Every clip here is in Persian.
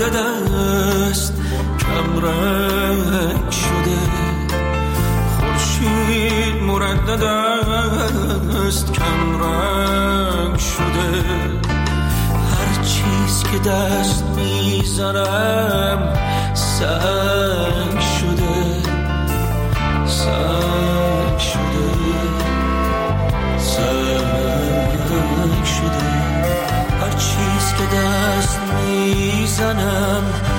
مردد است کم رنگ شده، خورشید مردد است کم رنگ شده، هر چیز که دست میزنم سنگ شده، سنگ شده، سنگ شده، هر چیز که دست میزنم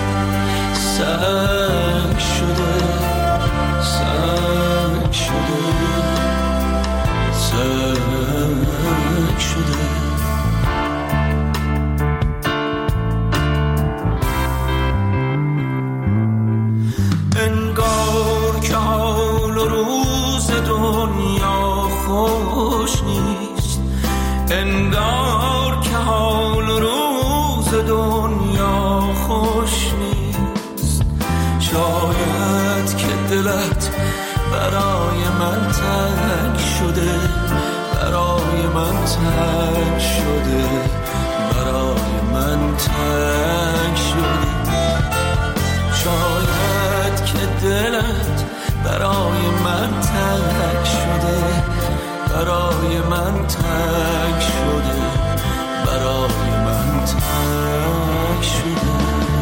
سنگ شده، سنگ شده، سنگ شده. انگار که حال و روز دنیا خوش نیست، انگار که حال و روز دنیا خوش نیست، شاید که دلت برای من تنگ شده، برای من تنگ شده، برای من تنگ شده، شاید که دلت برای من تنگ شده، برای من تنگ شده، برای من تنگ شده.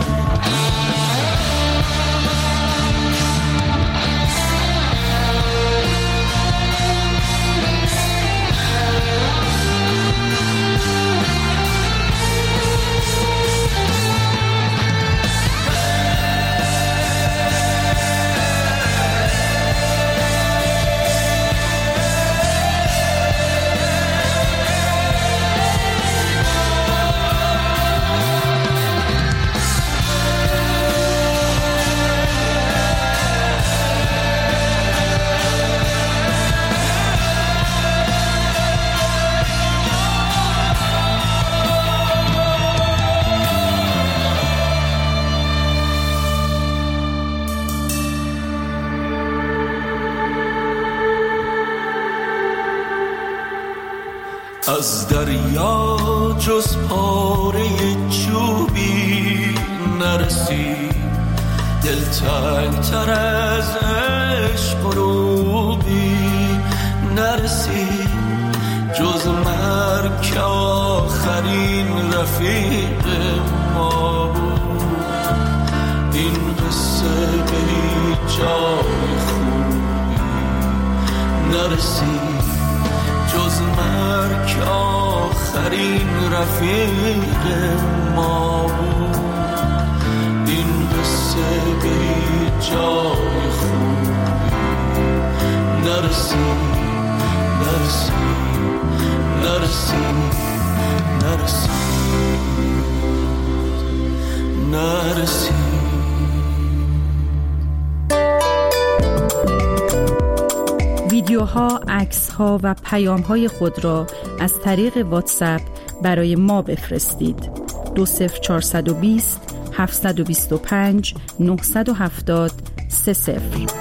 از دریا جز پاره چوبی نرسید، دلتنگ تر از عشق و روبی نرسید، جز مرگ که آخرین رفیق ما بود، این قصه به هیچ جای خوبی نرسید، جز مرگ آخرین رفیق ما بود، این قصه به هیچ جای خوبی نرسید، نرسید، نرسید، نرسید، نرسید. ویدیوها، عکس‌ها و پیام‌های خود را از طریق واتساپ برای ما بفرستید. 20420 725 970 30.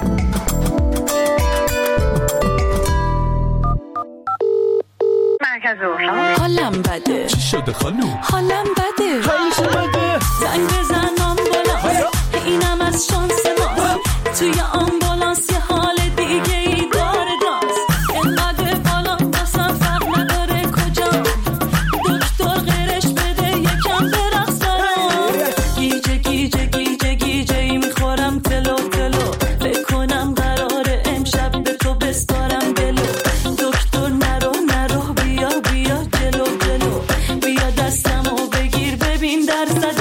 مرکز روشن. حالم بده. چی شده خانوم؟ حالم بده. حالش بده. زنگ بزن آمبولانس. اینم از شانس ما. توی آمبولانس یه حال دیگه ای داره داست. اینقدر بالا دستم فرق نداره کجا. دکتر غیرش بده یکم برقص برام. گیجه گیجه گیجه گیجه ای میخورم تلو تلو. بکنم قراره امشب به تو بسپارم دلو. دکتر نرو نرو بیا بیا جلو جلو. بیا دستمو بگیر ببین درصد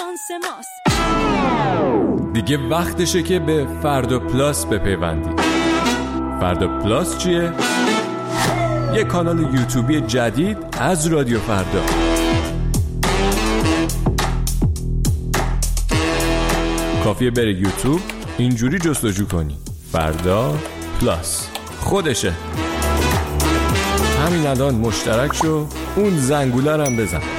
شانس ماست. دیگه وقتشه که به فردا پلاس بپیوندی. فردا پلاس چیه؟ یه کانال یوتیوبی جدید از رادیو فردا. کافیه بری یوتیوب، اینجوری جستجو کنی فردا پلاس، خودشه. همین الان مشترک شو، اون زنگوله رو هم بزن.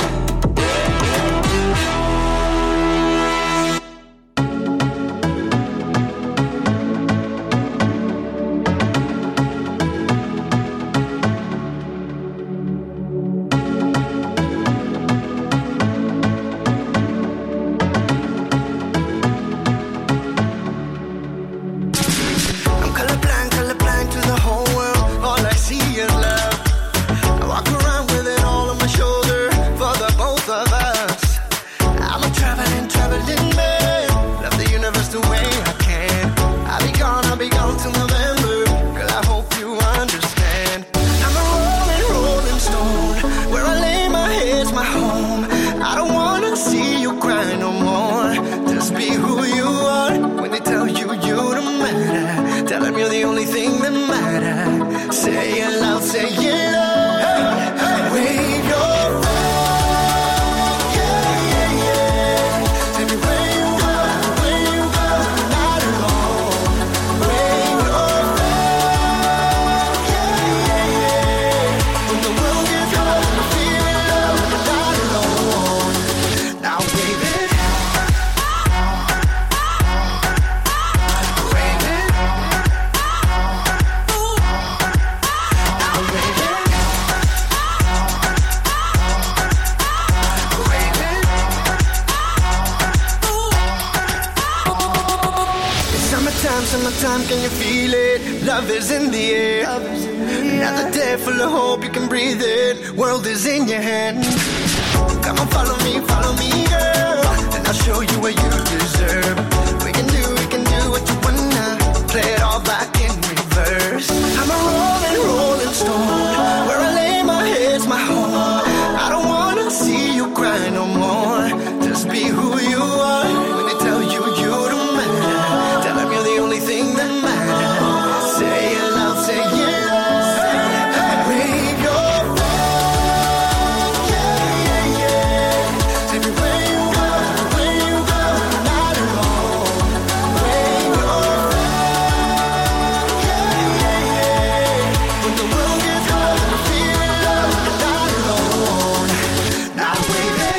Summertime, can you feel it? Love is in the air. Another day full of hope, you can breathe it. World is in your hand. Come on, follow me, girl, and I'll show you what you deserve. We can do what you wanna. Play it all back in reverse. I'm a rolling stone. Where I lay my head's my home. I don't wanna see you cry no more. Just be who you are. When they tell you you don't matter, tell them you're the only thing that matters. Say it loud, say it loud. Wave your flag, yeah, yeah. Take me where you go, not alone. Wave your flag, yeah, yeah. When the world gets cold and you feel love, you're not alone. Now wave it.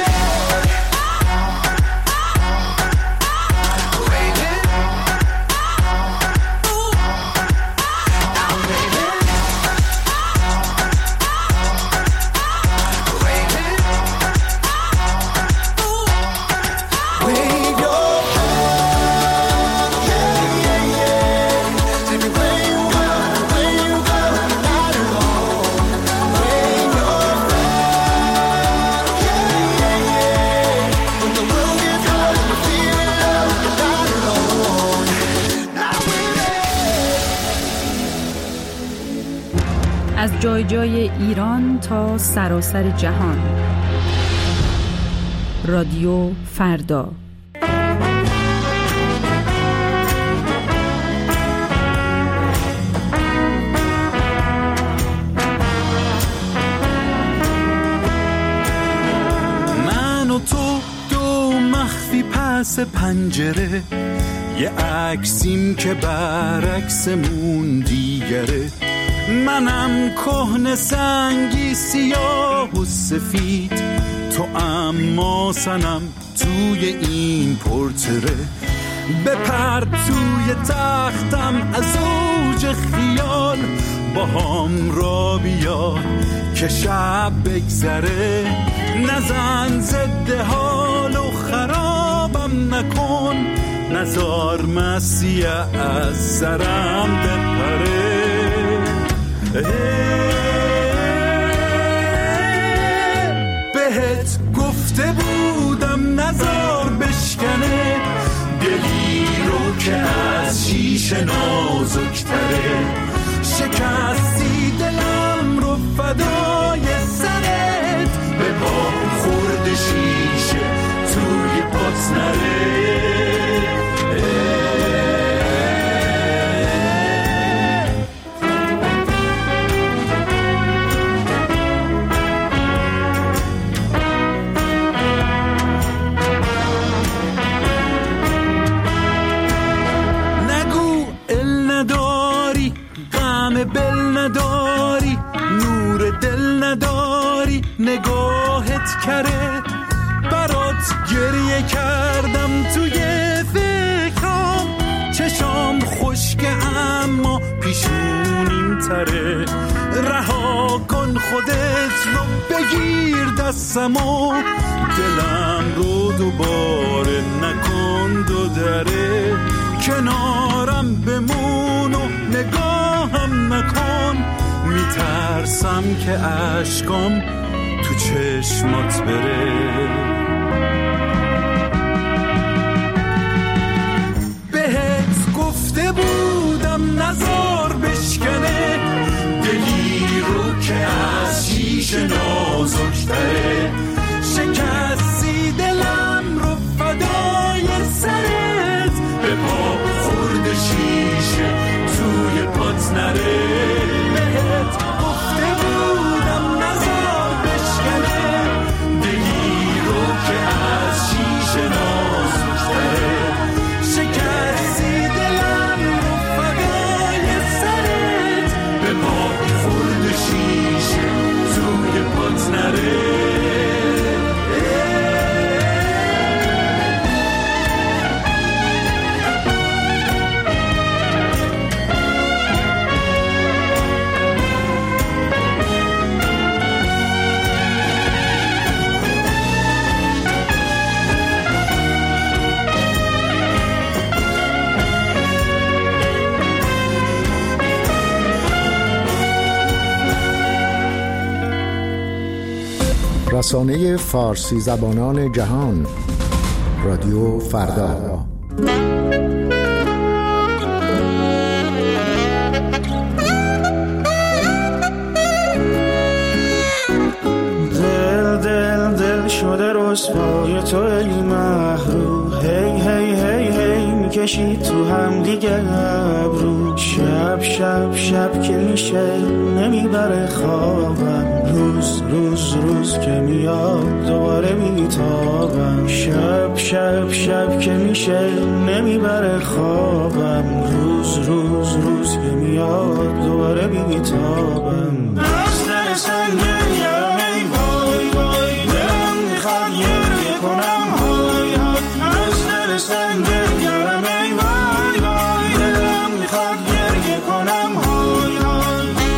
از جای جای ایران تا سراسر جهان. رادیو فردا. من و تو دو مخفی پس پنجره، یه عکسیم که برعکسمون دیگره. منم کهنه سنگی سیاه و سفید، تو اما سنم توی این پورتره. بپر توی تختم از اوج خیال، با هم را بیا که شب بگذره. نزن ضد حال و خرابم نکن، نزار مسیح از سرم بپره. بهت گفته بودم نزار بشکنه، دلی رو که از شیشه نازکتره. شکستی دلم رو فدای سرت، به پا خورد شیشه توی پات نره. نگو ال نداری، غم بل نداری، نور دل نداری، نگاهت کره. برات گریه کردم توی فکرام، چشام خشکه اما پیشونیم تره. رها کن خودت رو، بگیر دستمو، دلم رو دوباره نکن دو دره. کنارم بمون و نگاهم نکن، میترسم که اشکام تو چشمات بره. بهت گفته بودم نزار بشکنه، دلی رو که از شیشه نازک‌تره. شکستی دلم رو فدای سرت، به پا خورد شیشه توی پات نره. بهت گفته بودم نزار بشکنه، دلی رو که از شیشه نازک‌تره. شکستی دلم رو فدای سرت، به پا خورد شیشه توی پات نره. رسانه فارسی زبانان جهان، رادیو فردا. دل دل دل شده رسوای تو ای محروم، هی هی هی هی میکشی تو هم دیگه ابرو. شب شب شب که میشه نمیبره خوابم، روز روز روز که میاد دوباره میتابم. شب شب شب که میشه نمیبره خوابم، روز روز روز که میاد دوباره میتابم. از دل سنگیم ای وای وای، دلم میخواد گریه کنم های های. از دل سنگیم ای وای وای، دلم میخواد گریه کنم های های.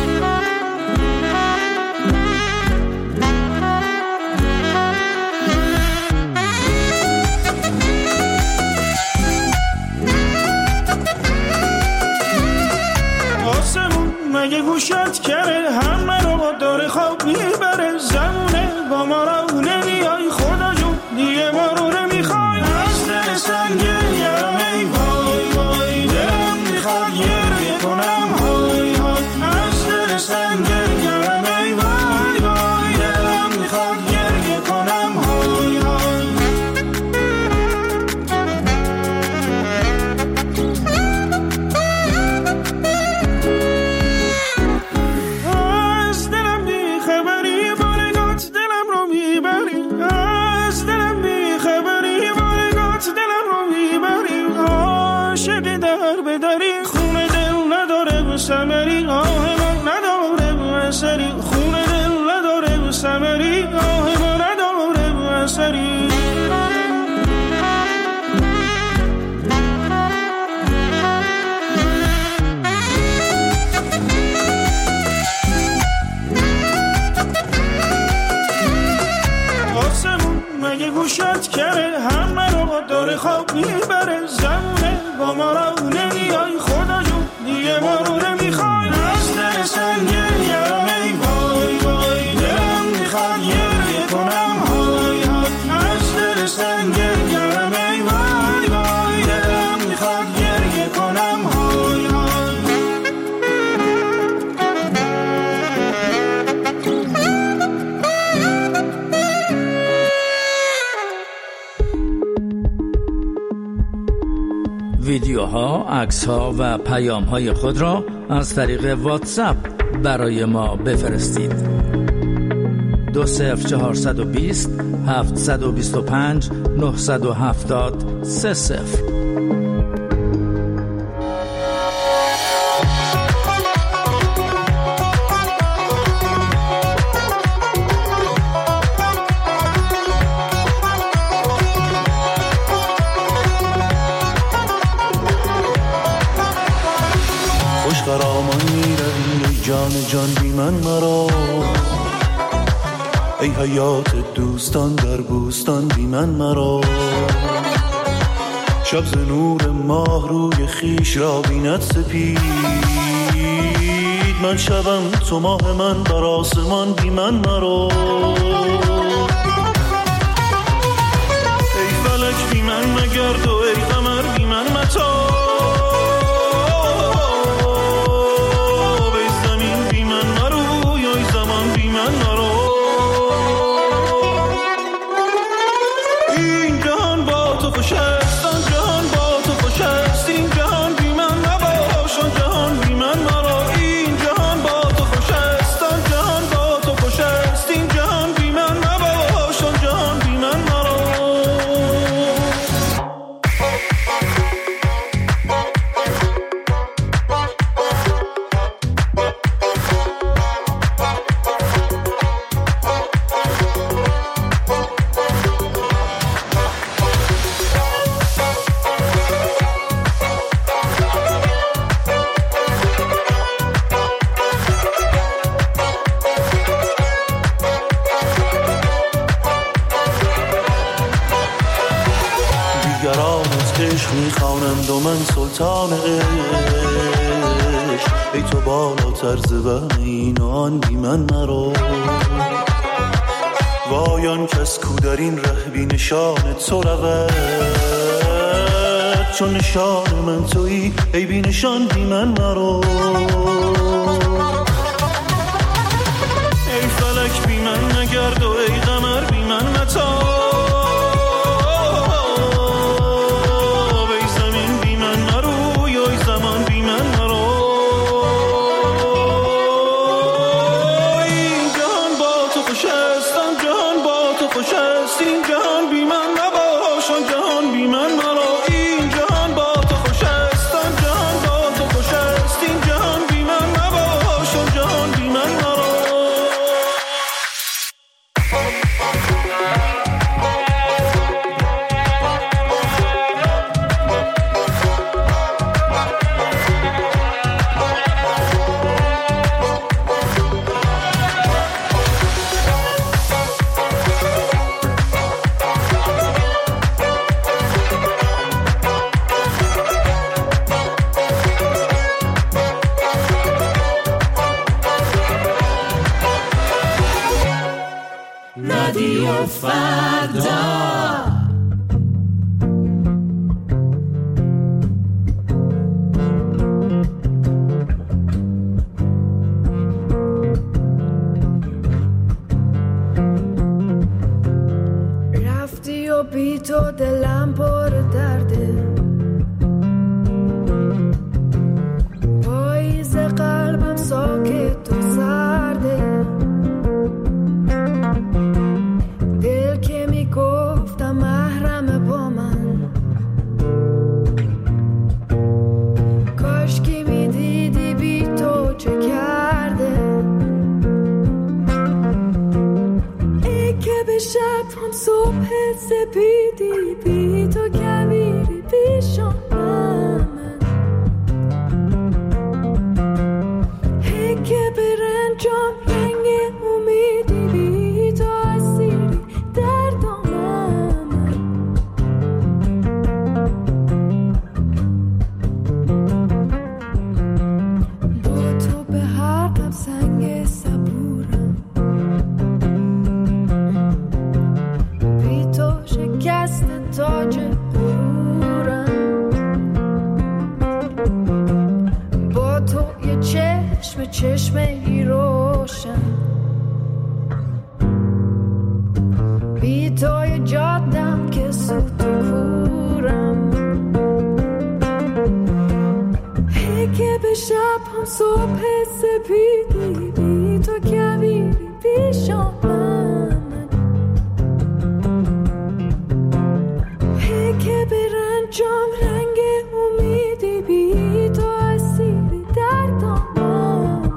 آسمون مگه گوشت کره، همه رو داره خواب میبره. زمونه با ما رو نمیای، خدا جون دیگه ما رو نمیخوای. از دل سنگیم ای وای وای، دلم میخواد گریه کنم های های. از دل سنگیم ای وای وای، دلم میخواد گریه کنم های های. از دلم بیخبری بارگات دلم رو میبری، از دلم بیخبری بارگات دلم رو میبری. عاشق در بدری، خون دل نداره ثمری، آه ما نداره اثری. خون دل نداره ثمری، آه ما نداره اثری. آسمون مگه گوشت کره، همه رو داره خواب میبره. زمونه با ما رو نمیای، خدا جون دیگه ما رو نمیخوای. از دل سنگیم ای وای وای، دلم میخواد گریه کنم های های. از دل سنگیم ای وای وای، دلم میخواد گریه کنم های های. ویدیوها، عکس‌ها و پیام‌های خود را از طریق واتساپ برای ما بفرستید. 20420 725 970 30. جان بی من مرا، ای حیات دوستان در بوستان بی من مرا. شب ز نور ماه روی خیش را بیند سپید، من شبم تو ماه من بر آسمان بی من مرا. ای فلک بی من مگرد و ای قمر بی من متا، میخوانند و من سلطان عشق، ای تو بالاتر ز وهم این و آن بی من مرا. وای آن کس کو در این ره بی نشان تو رود، چون نشان من تویی ای بی نشان بی من مرا. ای فلک بی من نگرد و ای قمر بی من متا، رادیو فردا. رفتی و بی تو دلم پر درده، پاییز قلبم ساکت و سرده، دل که میگفتم محرم با من، کاش که میدیدی بی تو چه کرده. ای که به شب هم صبح سپیدی، بی تو کبیری پیشم من، ای که به رنجام رنگ امیدی، بی تو اسیری در دامن. با تو به هر غم سنگ صبورم، بی تو شکست تاج غرورم. با تو یه چشمه روشن، بی تو یه جادم که سوت و کورم. هم صبح سپیدی بی تو کبیری پیشم من که به رنجام رنگ امیدی بی تو اسیری در دامن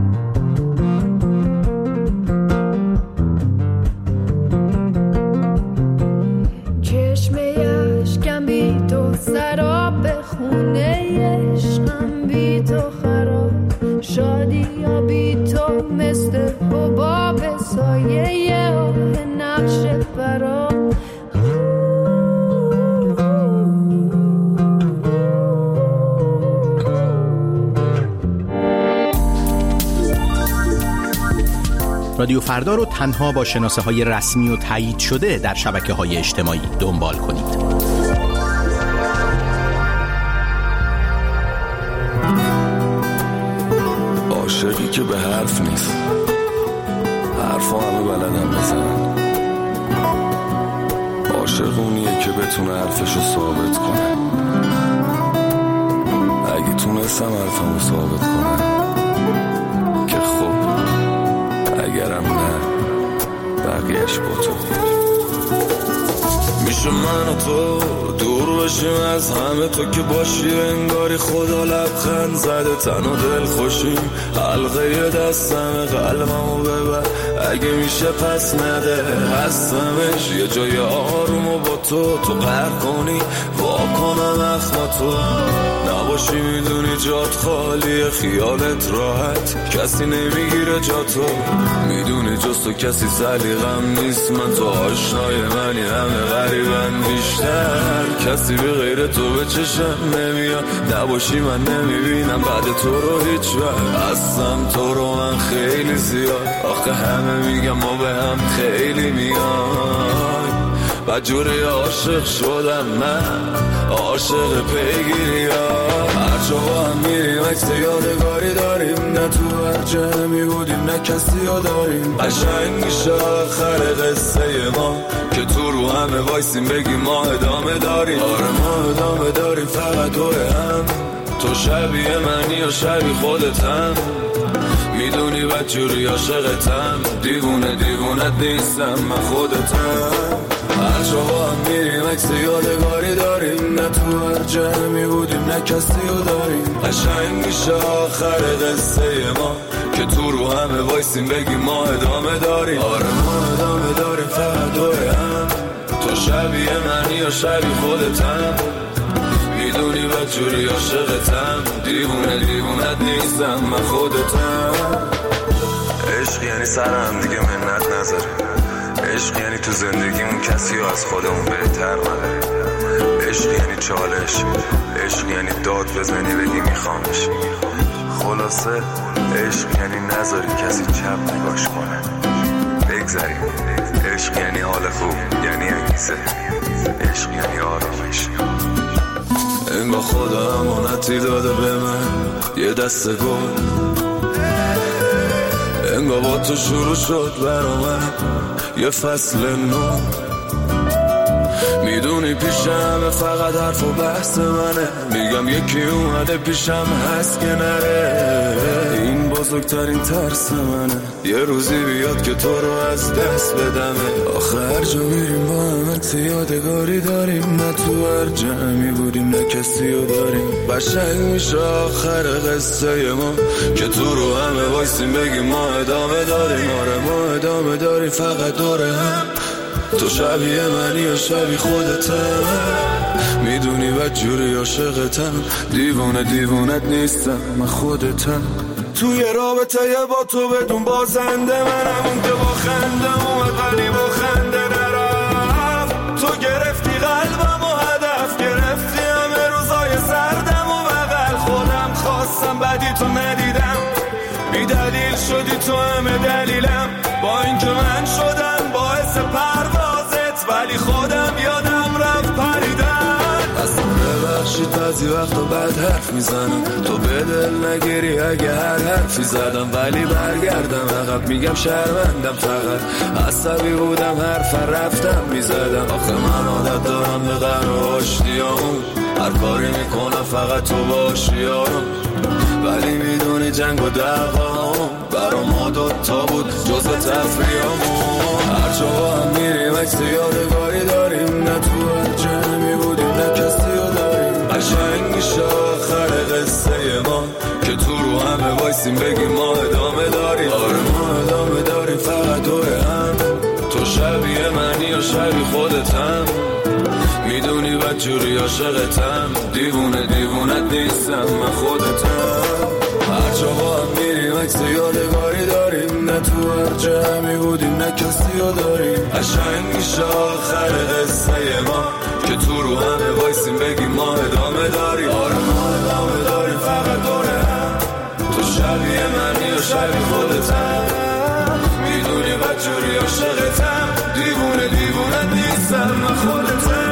چشمه عشقم بی تو سراب خونه عشقم بی تو خراب شادی یا بی تو مثل حباب سایه آه نقش برام رادیو فردا رو تنها با شناسه های رسمی و تایید شده در شبکه های اجتماعی دنبال کنید. عاشقی که به حرف نیست، حرفا همه بلدن بزنن. عاشق اونیه که بتونه حرفشو ثابت کنه. اگه تونستم حرفمو ثابت کنم که خب، اگرم نه بقیهش با تو. میشه من و تو دور بشیم از همه، تو که باشی انگاری خدا لبخند زده، تن و دل خوشیم. حلقه دستم قلبمو ببر اگه میشه پس نده، هستمش یه جای آروم و با تو قهر کنی واکنم اخماتو نباشی. میدونی جات خالیه، خیالت راحت، کسی نمیگیره جاتو. میدونی جز تو کسی سلیقم نیست، من تو آشنای منی، همه غریبن بیشتر. کسی به غیر تو به چشم نمیاد، نباشی من نمیبینم بعد تو رو هیچ وقت. هستم تو رو من خیلی زیاد، آخه همه میگم ما به هم خیلی میای. بدجوری عاشق شدم من، عاشق پیگیری ها. هرچه با هم میریم عکس یادگاری داریم، نه تو هر جمعی بودیم نه کسی ها داریم. قشنگ میشه آخر قصه ما که تو رو همه وایسیم بگیم ما ادامه داریم. آره ما ادامه داریم فقط دور هم، تو شبیه منی و شبیه خودتم. میدونی بدجوری عاشقتم، دیوونه دیوونت نیستم من خودتم. هر جا با هم میریم عکس یادگاری داریم، نه تو هر جمعی بودیم نه کسی رو داریم. قشنگ میشه آخر قصه ما که تو رو همه وایسیم بگیم ما ادامه داریم. آره ما ادامه داریم فقط دور هم، تو شبیه منی یا شبیه خودتم. میدونی بدجوری عاشقتم، دیوونه دیوونت نیستم من خودتم. عشق یعنی سر هم دیگه منت نذاره، عشق یعنی تو زندگیمون کسی رو از خودمون بهتر نداره. عشق یعنی چالش، عشق یعنی داد بزنی بگی میخوامش. خلاصه عشق یعنی نذاری کسی چپ نگاش کنه، بگذاریم. عشق یعنی حال خوب، یعنی انگیزه، عشق یعنی آرامش. این با خدا امانتی داده به من یه دست گل، انگار با تو شروع شد برا من یه فصل نو. میدونی پیشم فقط حرف و بحث منه، میگم یکی اومده پیشم هست که نره. این بزرگترین ترس منه، یه روزی بیاد که تو رو از دست بدمه. آخه هر جا میریم با هم عکس یادگاری داریم، نه تو هر جمعی بودیم نه کسی رو داریم. قشنگ میشه آخر قصه ما که تو رو همه وایسیم بگیم ما ادامه داریم. آره ما ادامه داریم فقط دور هم، تو شبیه منی و شبیه خودتم. میدونی بدجوری عاشقتم، دیوونه دیوونت نیستم من خودتم. توی رابطه با تو بدون بازنده منم، اون که با خنده اومد ولی با خنده نرفت. تو گرفتی قلبم و هدف گرفتی همه روزای سردم و بغل خودم خواستم بدی تو ندیدم، بی دلیل شدی تو همه دلیلم. با اینکه من شدم باعث پروازت ولی خودم یادم رفت پریدن. اصلا ببخشید بعضی وقتا بد حرف میزنم، تو به دل نگیری اگه هر حرفی زدم. ولی برگردم عقب میگم شرمندم، فقط عصبی بودم حرف رفتم میزدم. آخه من عادت دارم به قهر و آشتیام، هر کاری میکنم فقط تو باشی یارم. ولی میدونی جنگ و دعوا برا ما دوتا بود جز تفریحمون. هرچه با هم میریم عکس یادگاری داریم، نه تو هر جمعی بودیم نه کسی رو داریم. قشنگ میشه آخر قصه ما که تو رو همه وایسیم بگیم ما ادامه داریم. آره ما ادامه داریم فقط دور هم، تو شبیه منی یا شبیه خودتم، میدونی بدجوری عاشقتم، دیوونه دیوونت نیستم من خودتم. هرچه با هم میریم عکس یادگاری داریم، نه تو هر جمعی بودیم نه کسی رو داریم. قشنگ میشه آخر قصه ما که تو رو همه وایسیم بگیم ما ادامه داریم. آره ما ادامه داریم فقط دوره هم، تو شبیه منی یا شبیه خودتم، میدونی بدجوری عاشقتم، دیوونه دیوونت نیستم من خودتم.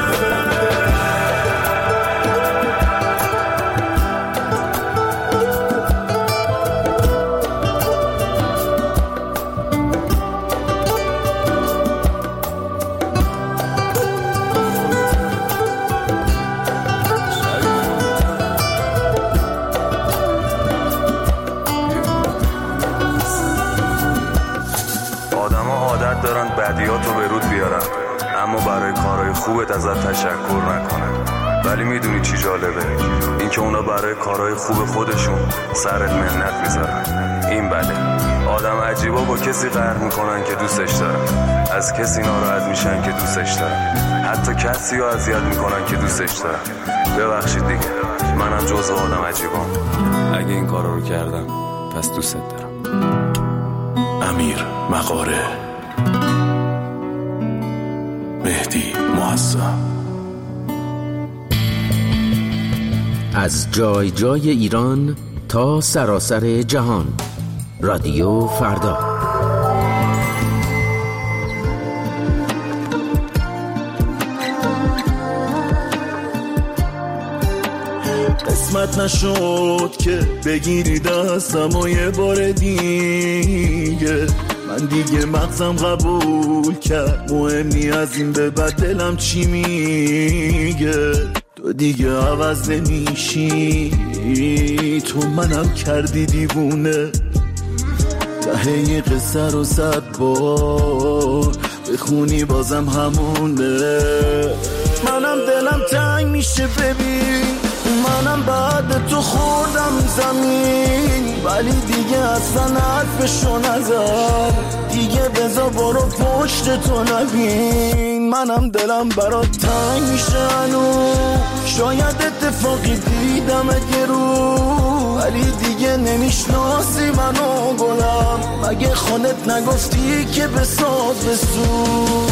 بدیاتو به رود بیارم اما برای کارهای خوبت ازت تشکر نکنه. ولی میدونی چی جالبه؟ این که اونا برای کارهای خوب خودشون سرت منت میذارن. این بده. آدم عجیبا با کسی قهر میکنن که دوستش دارن، از کسی ناراحت میشن که دوستش دارن، حتی کسی رو اذیت میکنن که دوستش دارن. ببخشید دیگه، منم جزو آدم عجیبام. اگه این کارا رو کردم پس دوستت دارم. امیر مغاره، مهدی معظم. از جای جای ایران تا سراسر جهان، رادیو فردا. قسمت نشد که بگیری دستم و یه بار دیگه، من دیگه مغزم قبول کرد مهم نی از این به بعد دلم چی میگه. تو دیگه عوض نمیشی، تو منم کردی دیوونه. ته قصه رو 100 بار بخونی بازم همونه. منم دلم تنگ میشه ببین، منم بعد تو خوردم زمین، ولی دیگه اصلا حرفشو نزد، دیگه بذار برو پشت تو نبین. منم دلم برات تنگ میشه هنوز، شاید اتفاقی دیدم یه رو، ولی دیگه نمیشناسی منو گلم. مگه خودت نگفتی که بساز بسوز؟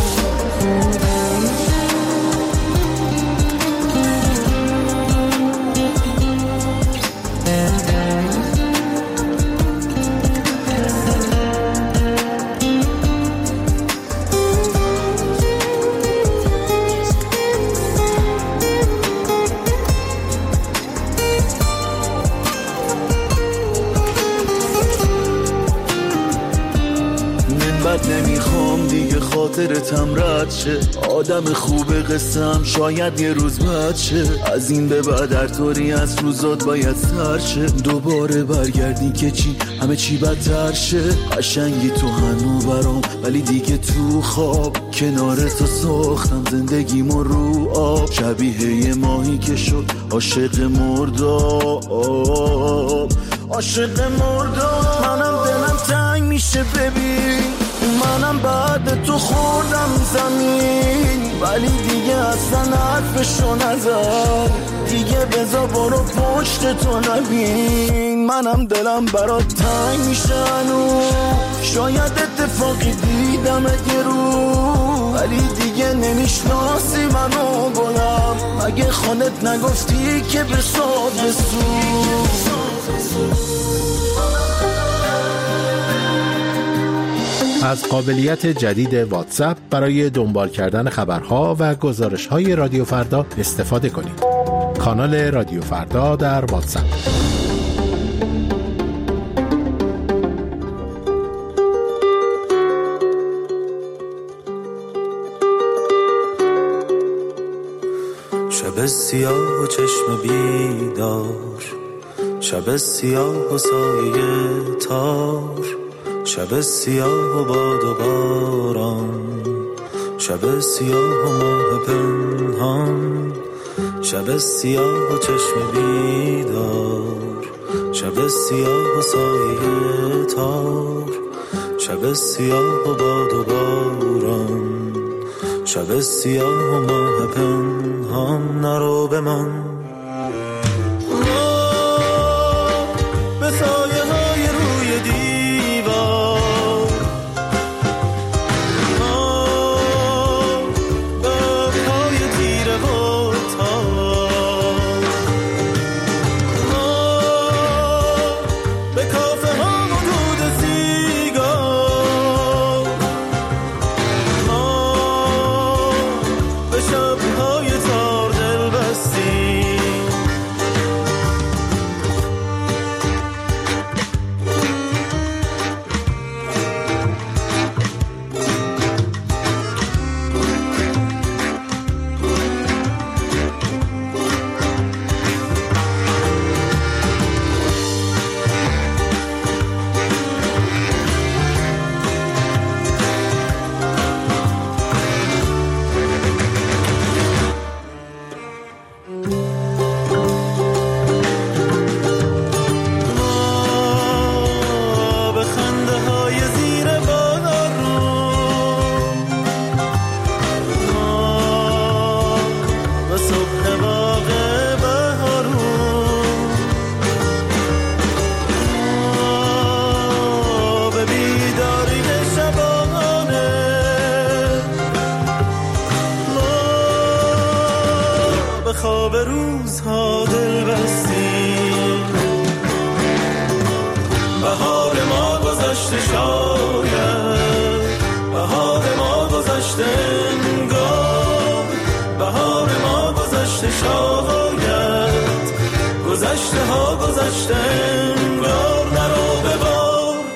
نمیخوام دیگه خاطرتم رد شه، آدم خوب قسم شاید یه روز بد شه. از این به بعد هر طوری از روزات باید سر شه، دوباره برگردی که چی همه چی بدتر شه. قشنگی تو هنو برام، ولی دیگه تو خواب کنار تو ساختم زندگیمو رو آب. شبیه یه ماهی که شد عاشق مرداب، عاشق مرداب. منم دلم تنگ میشه ببین، منم بعد تو خوردم زمین، ولی دیگه اصلا حرفشو نزد، دیگه بذار برو پشت تو نبین. منم دلم برات تنگ میشه هنوز، شاید اتفاقی دیدم یه رو، ولی دیگه نمیشناسی منو گلم. مگه خودت نگفتی که بساز بسوز؟ از قابلیت جدید واتساپ برای دنبال کردن خبرها و گزارش‌های رادیو فردا استفاده کنید. کانال رادیو فردا در واتساپ. شب سیاه و چشم بیدار، شب سیاه و سایه تار، شب سیاه و باد و باران، شب سیاه و ماه پنهان، شب سیاه و چشم بیدار، شب سیاه و سایه تار، شب سیاه و باد و باران، شب سیاه و ماه پنهان. نرو بمان به سایه های روی دیوار، به پای تیره و تار، به کافه ها و دود سیگار، به شبهای تار دل بستیم. خواب روزها دل بستیم. بهار ما گذشته شاید، بهار ما گذشته انگار، بهار ما گذشته شاید، گذشته ها گذشته انگار. نرو ببار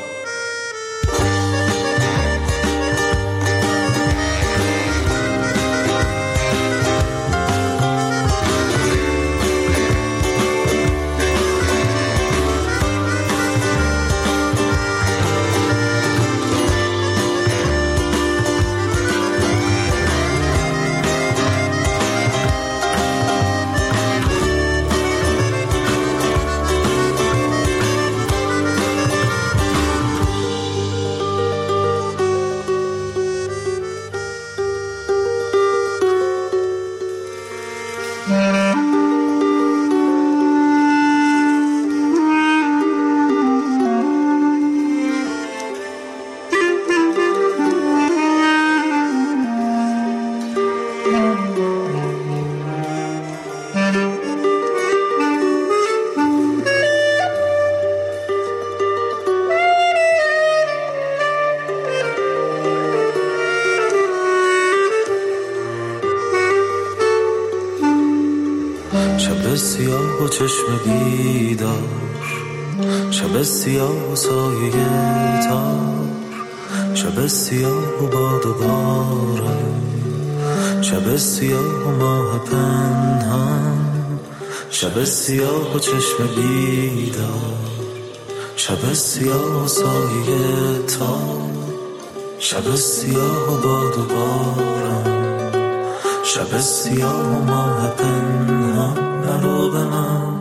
شب سیاه و چشم بیدار، شب سیاه و سایه تار، شب سیاه و باد و باران، شب سیاه و ماه پنهان، شب سیاه و چشم بیدار، شب سیاه و سایه تار، شب سیاه و باد و باران، شب سیاه و ماه پنهان. نرو به من.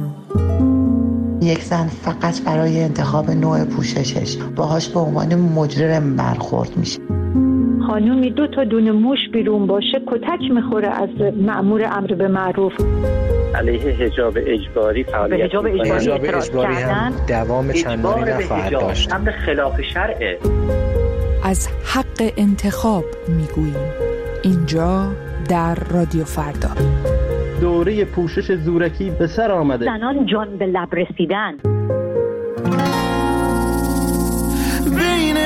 یک زن فقط برای انتخاب نوع پوششش باهاش به عنوان مجرم برخورد میشه. خانومی 2 تا دونه موش بیرون باشه کتک میخوره از مأمور امر به معروف. علیه حجاب اجباری فعالیت حجاب اجباری هم دوام چندانی نخواهد داشت. امر خلاف شرعه. از حق انتخاب میگوییم اینجا در رادیو فردا. دوره پوشش زورکی به سر آمده. زنان جان به لب رسیدن. بین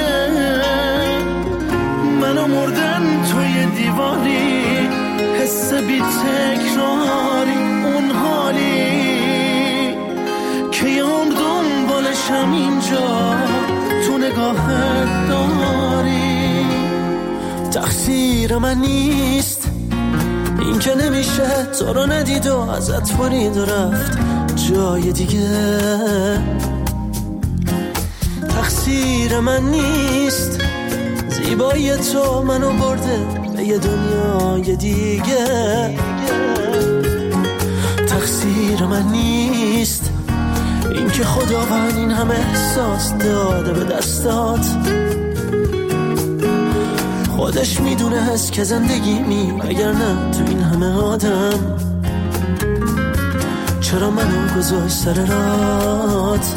من و مردن توی دیواری، حس بی تکراری، اون حالی که یام دنبالشم اینجا تو نگاهت داری. تقصیر من نیست این که نمیشه نمیشه تو رو ندید و ازت برید و رفت جای دیگه. تقصیر من نیست زیبایی تو منو برده به یه دنیای دیگه. تقصیر من نیست این که خداوند این همه احساس داده به دستات. خودش میدونه هست که زندگی اگر نه تو این همه آدم چرا منو گذاشت سر رات.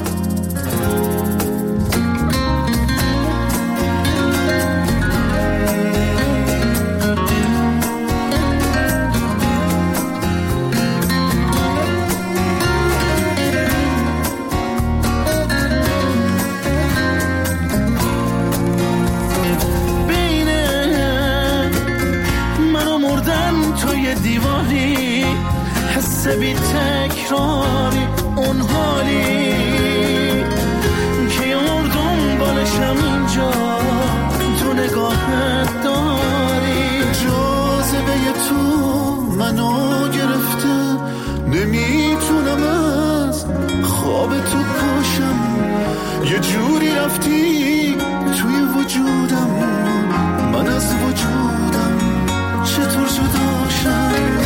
بی تکراری اون حالی که یاردم بالشم اینجا تو نگاهت داری. جاذبه تو منو گرفته نمیتونم از خواب تو پاشم. یه جوری رفتی توی وجودم من از وجودم چطور جداشم.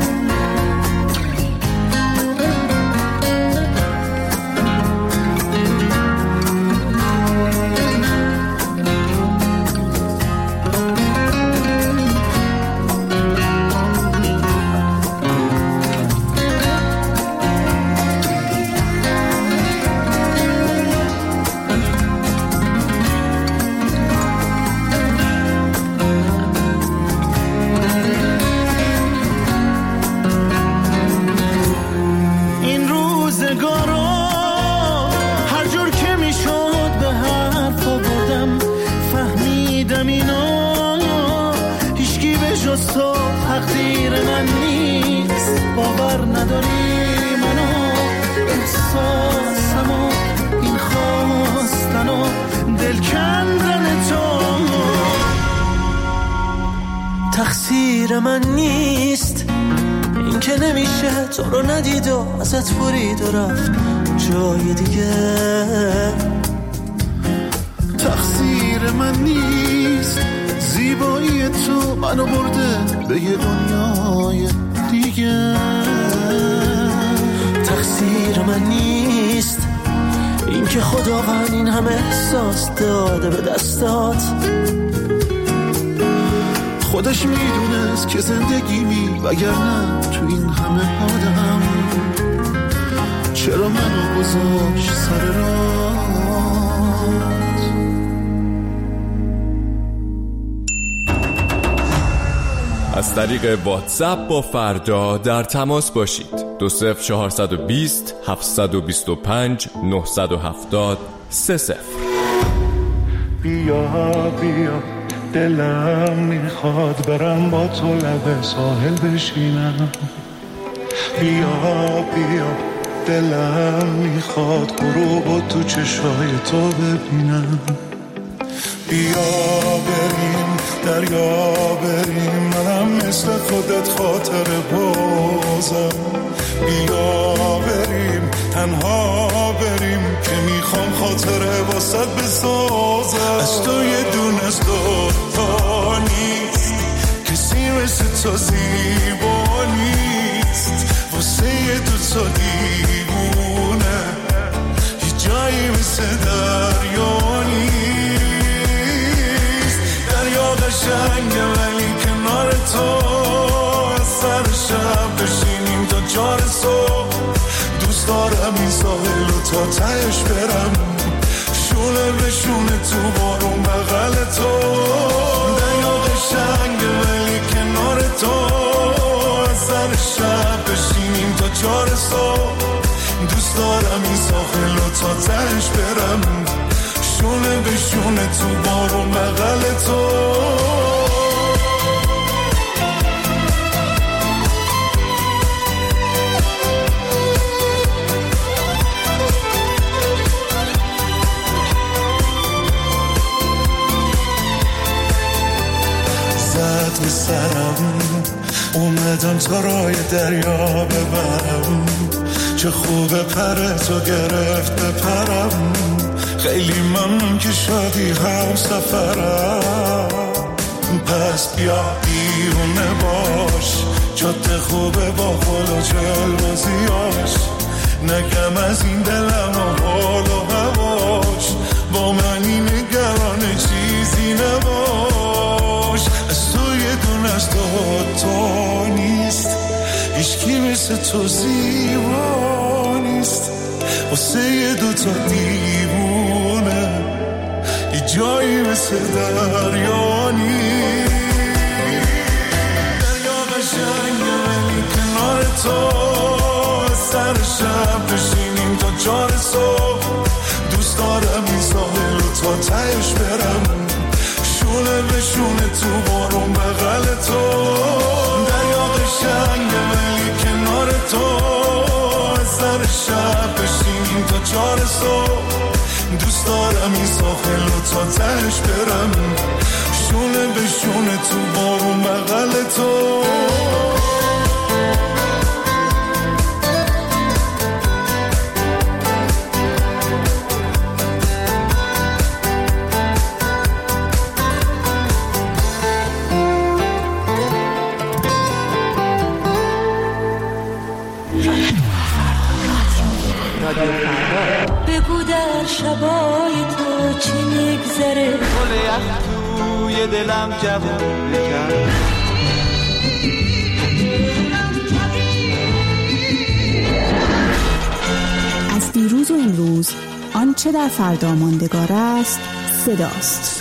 تقدیر من نیست باور نداری منو احساسمو این خواستنو دل کندن تو. تقصیر من نیست این که نمیشه تو رو ندید و ازت برید و رفت جای دیگه. تقصیر من نیست زیبایی تو منو برده به یه دنیای دیگه. تقصیر من نیست این که خداوند این همه احساس داده به دستات. خودش میدونست که زندگی وگرنه تو این همه آدم چرا منو گذاشت سر راه. از طریق واتساپ با فردا در تماس باشید. 20420 725 970 30. بیا بیا دلم میخواد برم با تو لب ساحل بشینم. بیا بیا دلم میخواد غروبو تو چشای تو ببینم. بیا بریم دریا بریم منم مثل خودت خاطر بازم. بیا بریم تنها بریم که میخوام خاطره واسد بسازم. از تو یه دونه تا نیست کسی مثل تو زیبا نیست واسه یه دوتا دیوونه یه جایی مثل دریا نیست. دریا قشنگه ولی کنار تو سر شب بشینیم تا 4 صبح. دوست دارم این ساحل رو تا تهش برم شونه به شونه تو بارون بغل تو. دریا قشنگه ولی کنار تو سر شب بشینیم تا 4 صبح. دوست دارم این ساحل رو تا تهش برم شونه به شونه تو بارون بغل تو. زد به سرم اومد اومدم تا رای دریا ببرم، چه خوبه پرتو گرفت بپرم. خیلی ممنون که شدی هم سفرم. پس بیا بیرونه باش، جاده خوبه با خود و جلوزیاش. نگم از این دلم و حال و هواش، با منی نگران چیزی نباش. از تو یه دونه از تو نیست، هیچکی مثل تو زیبا نیست. واسه یه دوتا دیوونه یه جایی مثل دریا نیست. دریا قشنگه ولی کنار تو، سر شب بشینیم تا 4 صبح. دوست دارم این ساحل رو تا تهش برم، شونه به شونه تو بارون بغل تو. دریا قشنگه ولی کنار تو، سر شب بشینیم تا 4 صبح. دوست دارم این ساحل رو تا تهش برم، شونه به شونه تو بارون بغل تو. بگو در شبای تو چی میگذره، گل یخ توی دلم جوون بکن. از دیروز و امروز آنچه در فردا ماندگار است صداست.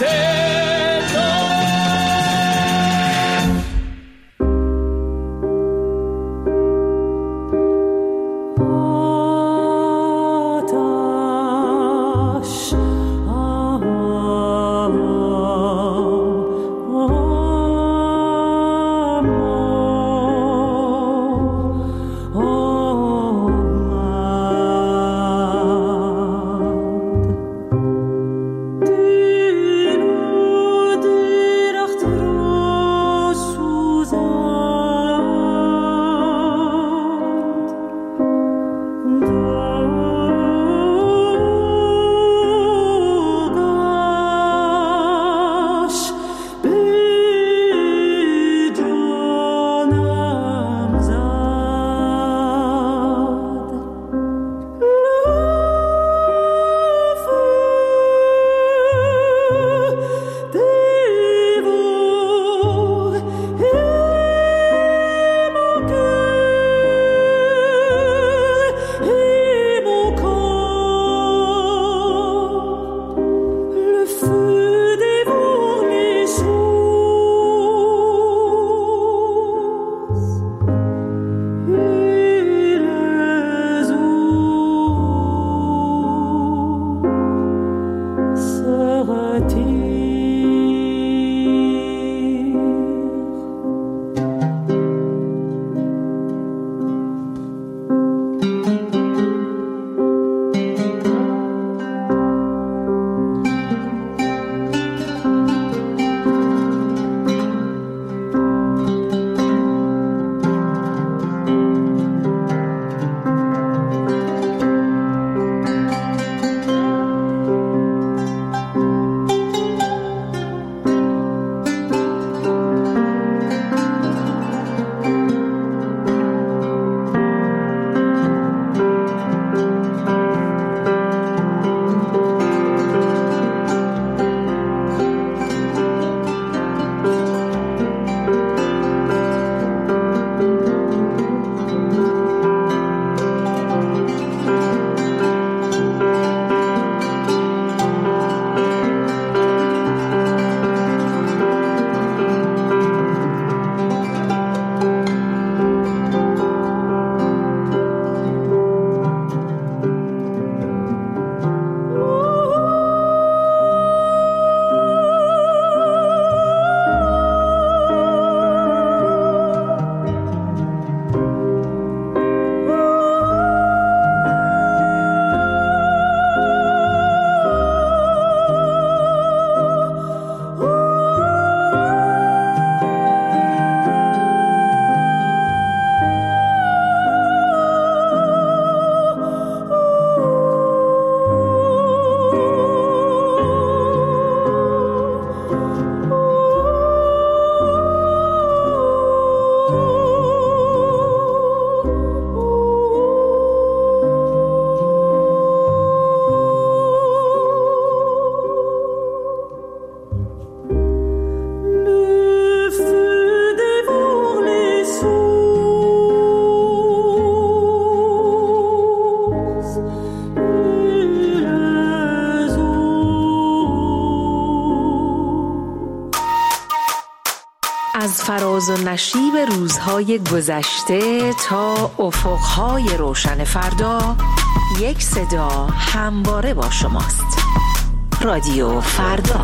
ناز و نشیب روزهای گذشته تا افقهای روشن فردا، یک صدا همواره با شماست. رادیو فردا.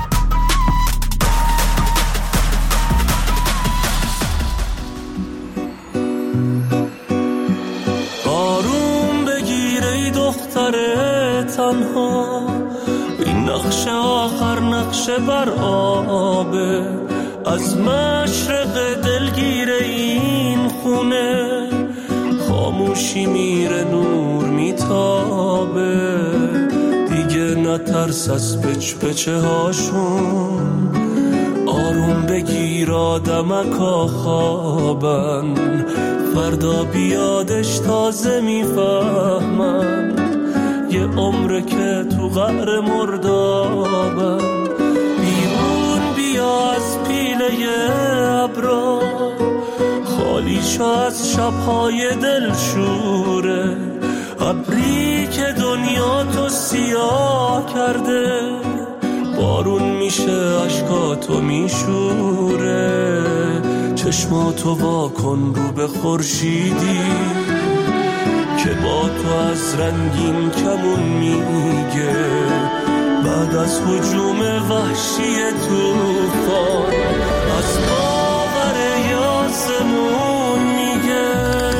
آروم بگیر ای دختر تنها، این نقش آخر نقش بر آبه، از مشرق دلگیر این خونه خاموشی میره نور میتابه، دیگه نترس از پچ پچه هاشون، آروم بگیر آدمکا خوابن، فردا بیادش تازه میفهمن، یه عمره که تو قعر مردابن، بیرون بیا از پیله ابرا، خالی شو از شبهای دلشوره، ابری که دنیا تو سیاه کرده، بارون میشه عشقاتو میشوره، چشماتو واکن رو به خورشیدی که با تو از رنگین کمون میگه، بعد از هجوم وحشی طوفان از باور آسمون میگه.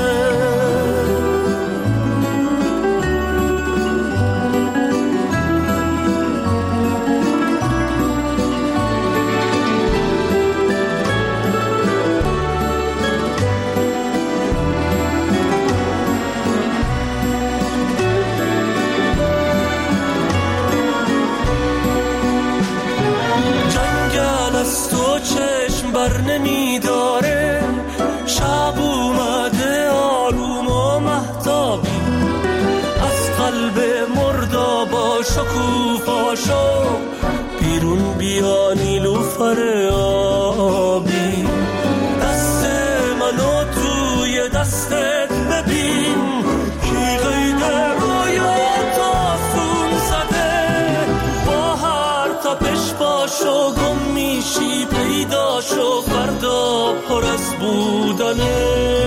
چشم بر نمیداره، شب اومده آروم و مهتابی، از قلب مردابا شکوفاشو بیرون بیا نیلوفر آبی، دست منو توی دستت ببین، کی قید رویات آسون زده، با هر تپش باشو گم میشی، پیدا شو فردا پر از بودنه،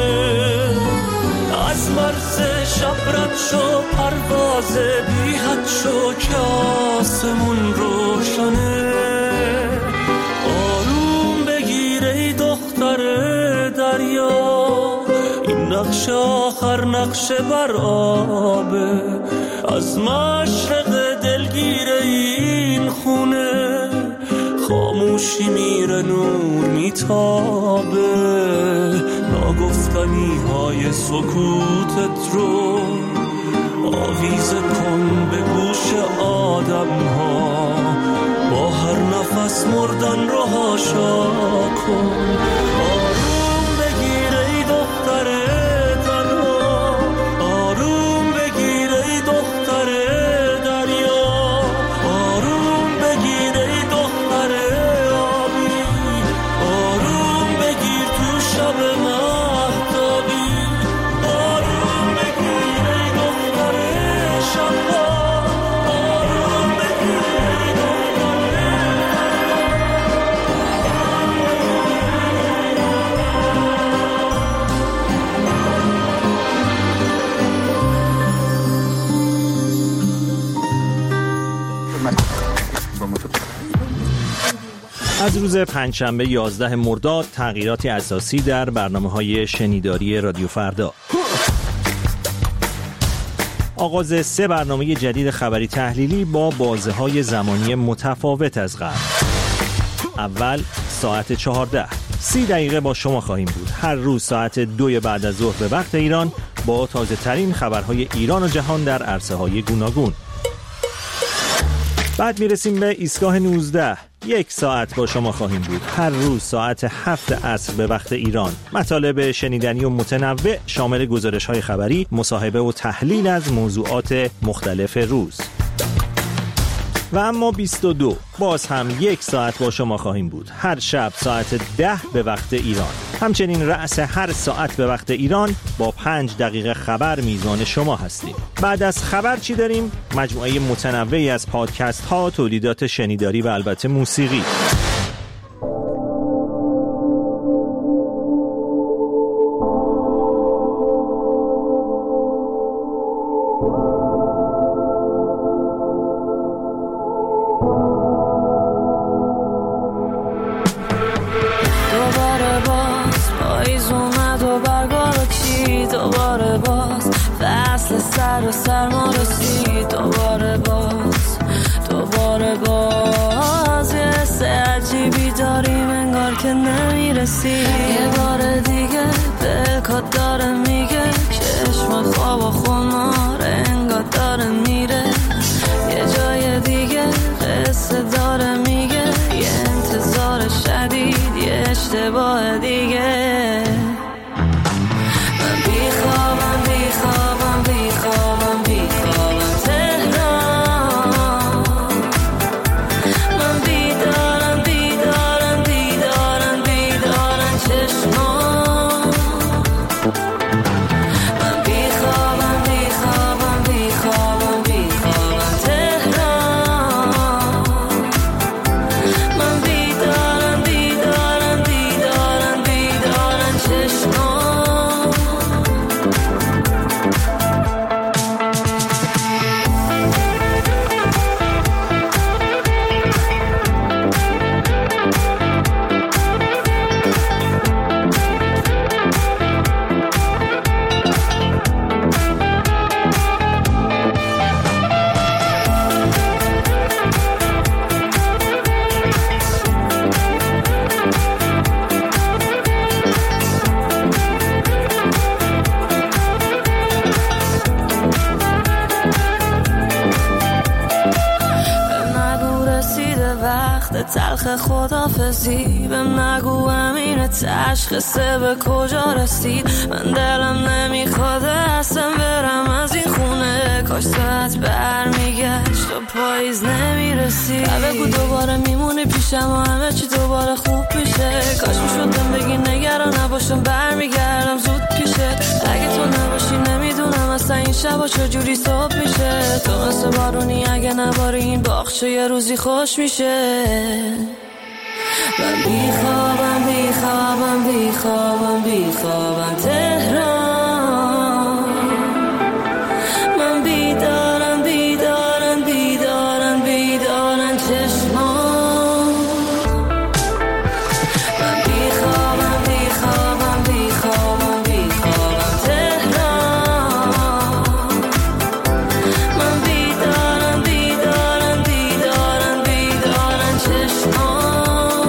از مرز شب رد شو پرواز بی حد شو که آسمون روشنه، آروم بگیر ای دختر دریا، این نقش آخر نقش بر آبه، از مشرق دلگیر این خونه خاموشی میره نور میتابه، ناگفتنی های سکوتت رو آویزه کن به گوش آدم ها، با هر نفس مردن رو هاشا کن، آروم بگیر ای دختر تنها، آروم بگیر ای دختر دریا، آروم بگیر ای دختر آبی، آروم بگیر تو شب مهتابی، آروم بگیر ای دختر شبا، آروم بگیر ای از روز پنجشنبه 11 مرداد تغییراتی اساسی در برنامه‌های شنیداری رادیو فردا. آغاز 3 برنامه جدید خبری تحلیلی با بازه‌های زمانی متفاوت از قبل. اول ساعت 14 30 دقیقه با شما خواهیم بود. هر روز ساعت 2 بعد از ظهر به وقت ایران با تازه ترین خبرهای ایران و جهان در عرصه‌های گوناگون. بعد میرسیم به ایستگاه 19. 1 ساعت با شما خواهیم بود. هر روز ساعت 7 عصر به وقت ایران. مطالب شنیدنی و متنوع شامل گزارش‌های خبری، مصاحبه و تحلیل از موضوعات مختلف روز. و اما 22 باز هم 1 ساعت با شما خواهیم بود. هر شب ساعت 10 به وقت ایران. همچنین رأس هر ساعت به وقت ایران با 5 دقیقه خبر میزبان شما هستیم. بعد از خبر چی داریم؟ مجموعه متنوعی از پادکست ها، تولیدات شنیداری و البته موسیقی. دوباره باز فصل سر و سرما رسید دوباره باز یه حس عجیبی داریم انگار که نمیرسی یه بار دیگه دلکات داره میگه چشم خواب و خمار انگار داره میره یه جای دیگه قصه داره میگه یه انتظار شدید یه اشتباه دیگه من بیخوابم تهران من بیدارم چشمان من بیخوابم تهران من بیدارم چشمان تلخ خدافزی بهم نگو امیر تشخیصه به کجا رسید من دلم نمیخواد اصلا برم از این خونه کاش ساعت برمیگشت و پاییز نمیرسید بگو دوباره میمونی پیشم و همه چی دوباره خوب میشه کاش میشدم بگی نگران نباشم برمیگردم زود پیشه اگه تو نباشی نمیدونم اصلا این شبا چجوری صبح میشه تو مثل بارونی اگه نباری این باغچه یه روزی خوش میشه من بیخوابم تهران من بیدارم چشمان من بیخوابم تهران من بیدارم چشمان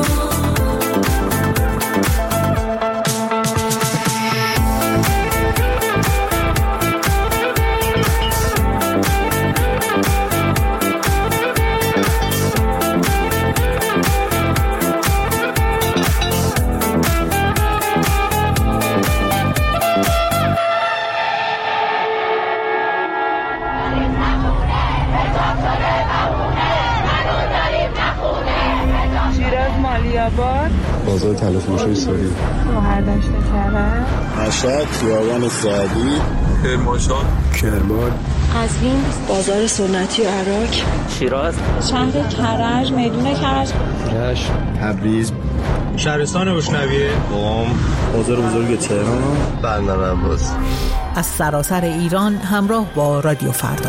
بازار تلفروشی ساری شهردشت کرد مشهد خیابان سعدی کرمان قزوین بازار سنتی و عراق شیراز شهر کرج میدون کرج تبریز شهرستان بشنویه قم بازار بزرگ تهران بندر عباس از سراسر ایران همراه با رادیو فردا.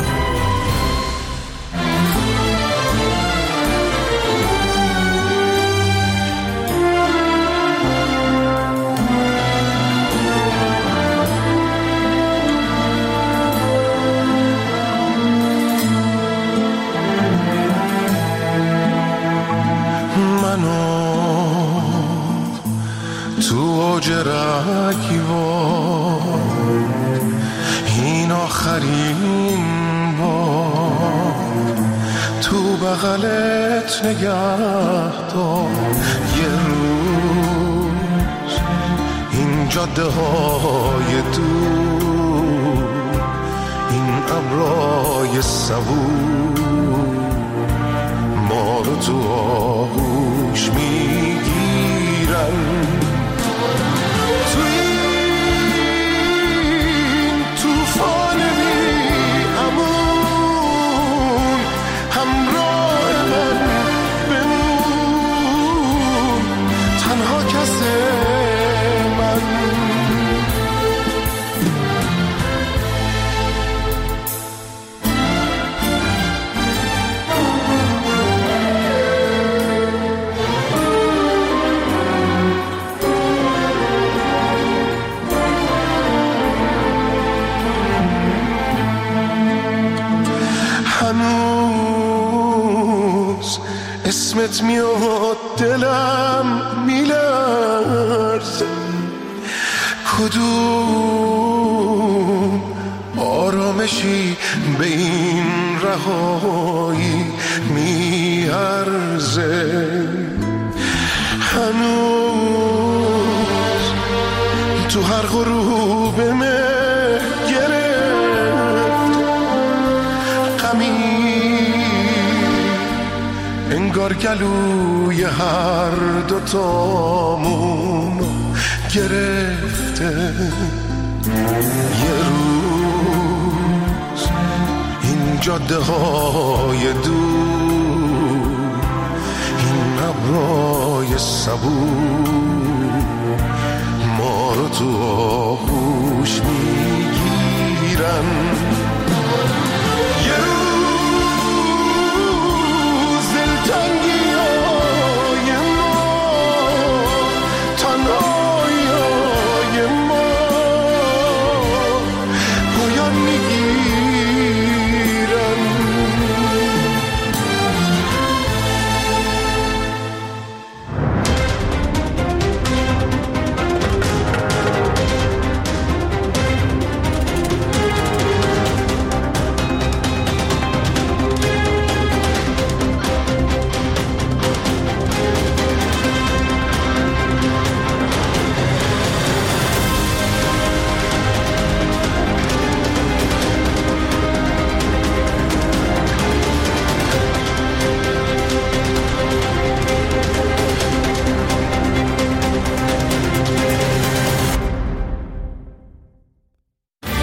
این آخرین بار تو بغلت نگه دار یه روز این جاده های دور این ابرای صبور ما رو تو آغوش میگیرن اسمت میاد دلم میلرزه، کدوم آرامشی به این رهایی میارزه. هنوز تو هر غروب مه گرفت غمی، انگار گلوی هر دوتامون گرفته. یه روز این جاده های دور، این ابرای صبور ما رو تو آغوش میگیرن.